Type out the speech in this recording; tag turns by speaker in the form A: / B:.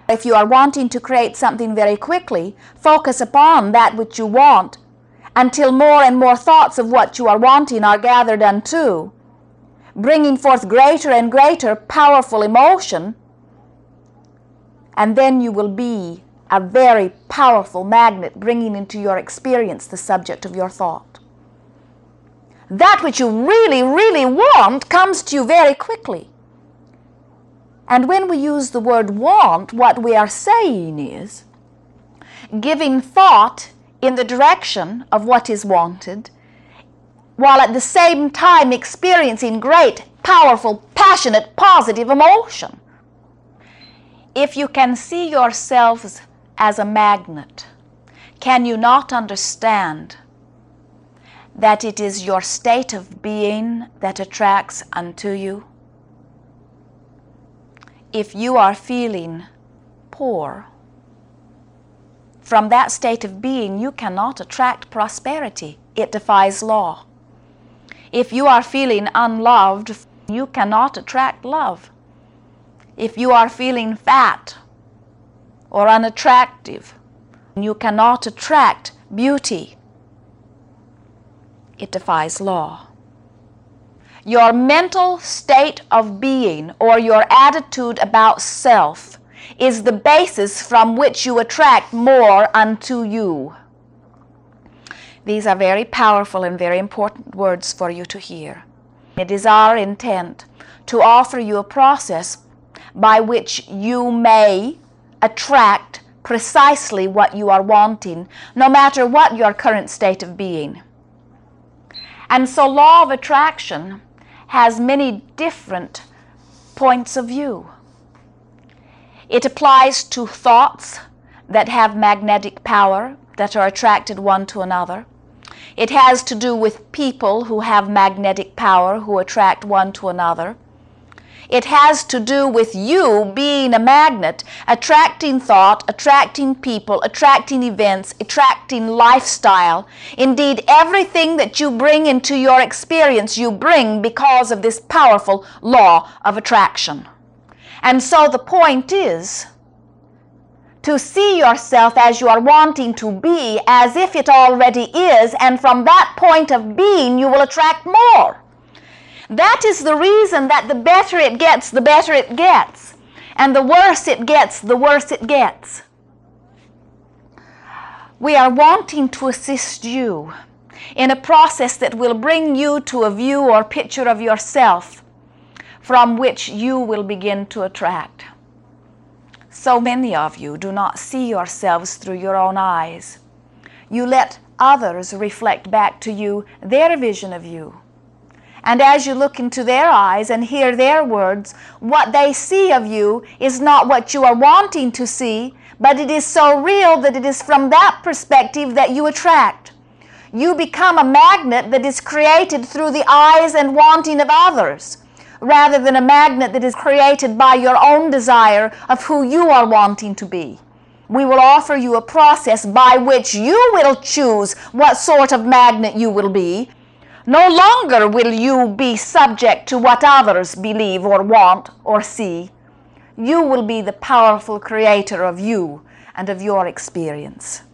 A: If you are wanting to create something very quickly, focus upon that which you want until more and more thoughts of what you are wanting are gathered unto, bringing forth greater and greater powerful emotion, and then you will be a very powerful magnet, bringing into your experience the subject of your thought. That which you really, really want comes to you very quickly. And when we use the word want, what we are saying is giving thought in the direction of what is wanted, while at the same time experiencing great, powerful, passionate, positive emotion. If you can see yourselves as a magnet, can you not understand that it is your state of being that attracts unto you? If you are feeling poor, from that state of being you cannot attract prosperity. It defies law. If you are feeling unloved, you cannot attract love. If you are feeling fat or unattractive, you cannot attract beauty. It defies law. Your mental state of being or your attitude about self is the basis from which you attract more unto you. These are very powerful and very important words for you to hear. It is our intent to offer you a process by which you may attract precisely what you are wanting, no matter what your current state of being. And so law of attraction has many different points of view. It applies to thoughts that have magnetic power, that are attracted one to another. It has to do with people who have magnetic power, who attract one to another. It has to do with you being a magnet, attracting thought, attracting people, attracting events, attracting lifestyle. Indeed, everything that you bring into your experience, you bring because of this powerful law of attraction. And so the point is to see yourself as you are wanting to be, as if it already is, and from that point of being you will attract more. That is the reason that the better it gets, the better it gets. And the worse it gets, the worse it gets. We are wanting to assist you in a process that will bring you to a view or picture of yourself from which you will begin to attract. So many of you do not see yourselves through your own eyes. You let others reflect back to you their vision of you. And as you look into their eyes and hear their words, what they see of you is not what you are wanting to see, but it is so real that it is from that perspective that you attract. You become a magnet that is created through the eyes and wanting of others, rather than a magnet that is created by your own desire of who you are wanting to be. We will offer you a process by which you will choose what sort of magnet you will be. No longer will you be subject to what others believe or want or see. You will be the powerful creator of you and of your experience.